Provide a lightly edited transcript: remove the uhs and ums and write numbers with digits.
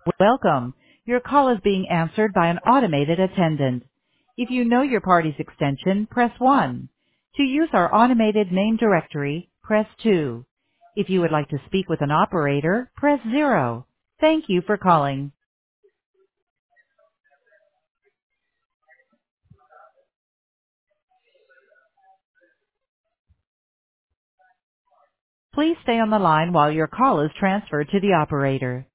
Welcome. Your call is being answered by an automated attendant. If you know your party's extension, press 1. To use our automated name directory, press 2. If you would like to speak with an operator, press 0. Thank you for calling. Please stay on the line while your call is transferred to the operator.